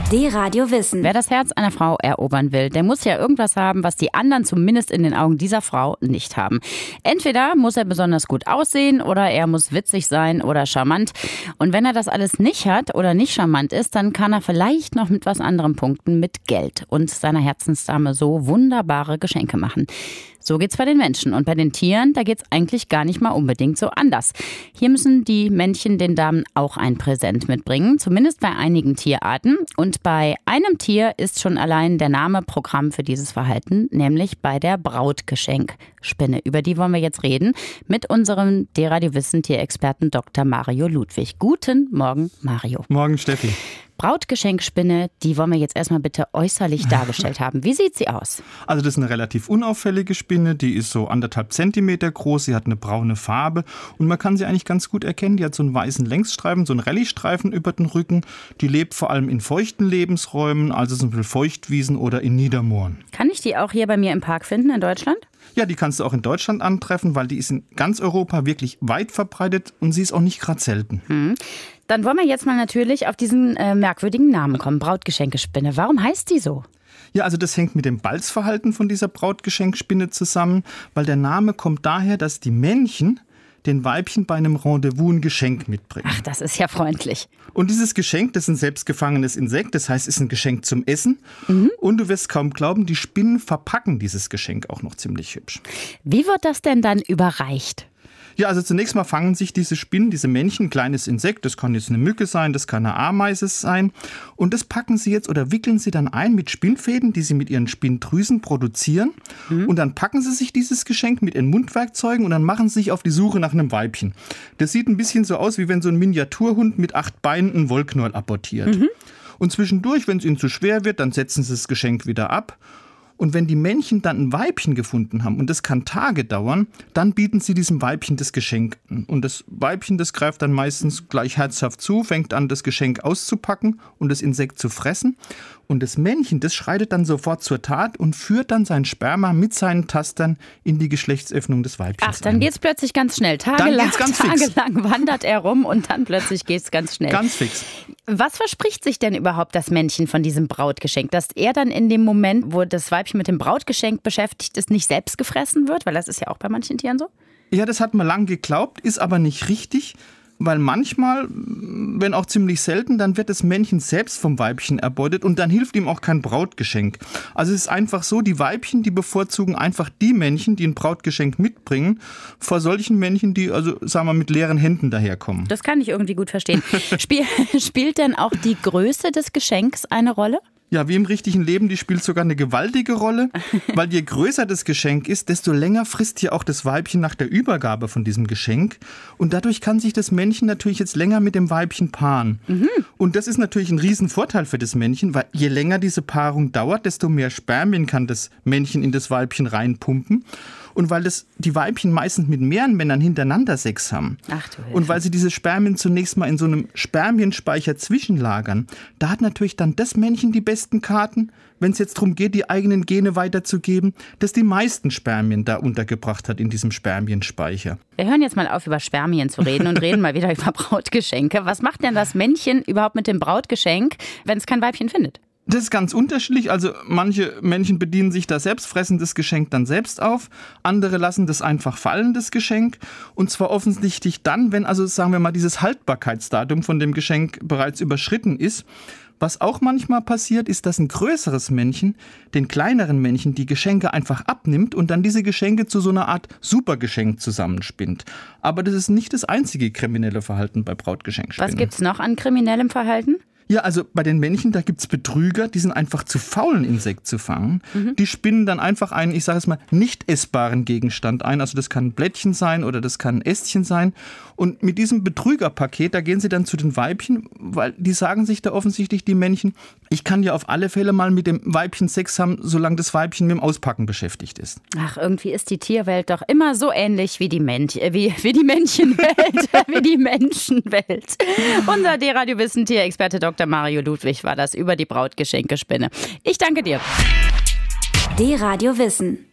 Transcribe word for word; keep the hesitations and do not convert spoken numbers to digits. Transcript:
D-Radio Wissen. Wer das Herz einer Frau erobern will, der muss ja irgendwas haben, was die anderen zumindest in den Augen dieser Frau nicht haben. Entweder muss er besonders gut aussehen oder er muss witzig sein oder charmant. Und wenn er das alles nicht hat oder nicht charmant ist, dann kann er vielleicht noch mit was anderem punkten, mit Geld und seiner Herzensdame so wunderbare Geschenke machen. So geht's bei den Menschen. Und bei den Tieren, da geht's eigentlich gar nicht mal unbedingt so anders. Hier müssen die Männchen den Damen auch ein Präsent mitbringen, zumindest bei einigen Tierarten. Und bei einem Tier ist schon allein der Name Programm für dieses Verhalten, nämlich bei der Brautgeschenkspinne. Über die wollen wir jetzt reden mit unserem D-Radio Wissen Tierexperten Doktor Mario Ludwig. Guten Morgen, Mario. Morgen, Steffi. Brautgeschenkspinne, die wollen wir jetzt erstmal bitte äußerlich dargestellt haben. Wie sieht sie aus? Also das ist eine relativ unauffällige Spinne, die ist so anderthalb Zentimeter groß, sie hat eine braune Farbe und man kann sie eigentlich ganz gut erkennen. Die hat so einen weißen Längsstreifen, so einen Rallye-Streifen über den Rücken. Die lebt vor allem in feuchten Lebensräumen, also zum Beispiel Feuchtwiesen oder in Niedermooren. Kann ich die auch hier bei mir im Park finden in Deutschland? Ja, die kannst du auch in Deutschland antreffen, weil die ist in ganz Europa wirklich weit verbreitet und sie ist auch nicht gerade selten. Hm. Dann wollen wir jetzt mal natürlich auf diesen äh, merkwürdigen Namen kommen, Brautgeschenkespinne. Warum heißt die so? Ja, also das hängt mit dem Balzverhalten von dieser Brautgeschenkspinne zusammen, weil der Name kommt daher, dass die Männchen den Weibchen bei einem Rendezvous ein Geschenk mitbringen. Ach, das ist ja freundlich. Und dieses Geschenk, das ist ein selbstgefangenes Insekt, das heißt, es ist ein Geschenk zum Essen. Mhm. Und du wirst kaum glauben, die Spinnen verpacken dieses Geschenk auch noch ziemlich hübsch. Wie wird das denn dann überreicht? Ja, also zunächst mal fangen sich diese Spinnen, diese Männchen, ein kleines Insekt, das kann jetzt eine Mücke sein, das kann eine Ameise sein. Und das packen sie jetzt oder wickeln sie dann ein mit Spinnfäden, die sie mit ihren Spinndrüsen produzieren. Mhm. Und dann packen sie sich dieses Geschenk mit ihren Mundwerkzeugen und dann machen sie sich auf die Suche nach einem Weibchen. Das sieht ein bisschen so aus, wie wenn so ein Miniaturhund mit acht Beinen einen Wollknäuel apportiert. Mhm. Und zwischendurch, wenn es ihnen zu schwer wird, dann setzen sie das Geschenk wieder ab. Und wenn die Männchen dann ein Weibchen gefunden haben, und das kann Tage dauern, dann bieten sie diesem Weibchen das Geschenk an. Und das Weibchen, das greift dann meistens gleich herzhaft zu, fängt an, das Geschenk auszupacken und das Insekt zu fressen. Und das Männchen, das schreitet dann sofort zur Tat und führt dann sein Sperma mit seinen Tastern in die Geschlechtsöffnung des Weibchens. Ach, dann ein. geht's plötzlich ganz schnell. Tagelang, dann geht's ganz fix. Tagelang wandert er rum und dann plötzlich geht's ganz schnell. Ganz fix. Was verspricht sich denn überhaupt das Männchen von diesem Brautgeschenk? Dass er dann in dem Moment, wo das Weibchen mit dem Brautgeschenk beschäftigt ist, nicht selbst gefressen wird? Weil das ist ja auch bei manchen Tieren so. Ja, das hat man lang geglaubt, ist aber nicht richtig. Weil manchmal, wenn auch ziemlich selten, dann wird das Männchen selbst vom Weibchen erbeutet und dann hilft ihm auch kein Brautgeschenk. Also es ist einfach so, die Weibchen, die bevorzugen einfach die Männchen, die ein Brautgeschenk mitbringen, vor solchen Männchen, die, also sagen wir, mit leeren Händen daherkommen. Das kann ich irgendwie gut verstehen. Spiel, spielt denn auch die Größe des Geschenks eine Rolle? Ja, wie im richtigen Leben, die spielt sogar eine gewaltige Rolle, weil je größer das Geschenk ist, desto länger frisst hier auch das Weibchen nach der Übergabe von diesem Geschenk. Und dadurch kann sich das Männchen natürlich jetzt länger mit dem Weibchen paaren. Mhm. Und das ist natürlich ein Riesenvorteil für das Männchen, weil je länger diese Paarung dauert, desto mehr Spermien kann das Männchen in das Weibchen reinpumpen. Und weil das die Weibchen meistens mit mehreren Männern hintereinander Sex haben. Ach du Hilfe. Und weil sie diese Spermien zunächst mal in so einem Spermienspeicher zwischenlagern, da hat natürlich dann das Männchen die besten Karten, wenn es jetzt darum geht, die eigenen Gene weiterzugeben, das die meisten Spermien da untergebracht hat in diesem Spermienspeicher. Wir hören jetzt mal auf, über Spermien zu reden und reden mal wieder über Brautgeschenke. Was macht denn das Männchen überhaupt mit dem Brautgeschenk, wenn es kein Weibchen findet? Das ist ganz unterschiedlich. Also manche Männchen bedienen sich da selbst, fressen das Geschenk dann selbst auf. Andere lassen das einfach fallen, das Geschenk. Und zwar offensichtlich dann, wenn also, sagen wir mal, dieses Haltbarkeitsdatum von dem Geschenk bereits überschritten ist. Was auch manchmal passiert, ist, dass ein größeres Männchen den kleineren Männchen die Geschenke einfach abnimmt und dann diese Geschenke zu so einer Art Supergeschenk zusammenspinnt. Aber das ist nicht das einzige kriminelle Verhalten bei Brautgeschenkspinnen. Was gibt's noch an kriminellem Verhalten? Ja, also bei den Männchen, da gibt's Betrüger, die sind einfach zu faul, ein Insekt zu fangen. Mhm. Die spinnen dann einfach einen, ich sage es mal, nicht essbaren Gegenstand ein. Also das kann ein Blättchen sein oder das kann ein Ästchen sein. Und mit diesem Betrügerpaket, da gehen sie dann zu den Weibchen, weil die sagen sich da offensichtlich, die Männchen, ich kann ja auf alle Fälle mal mit dem Weibchen Sex haben, solange das Weibchen mit dem Auspacken beschäftigt ist. Ach, irgendwie ist die Tierwelt doch immer so ähnlich wie die, Mensch, äh, wie, wie die Männchenwelt, wie die Menschenwelt. Unser D-Radio-Wissen-Tierexperte Doktor Mario Ludwig war das über die Brautgeschenkespinne. Ich danke dir. D-Radio Wissen.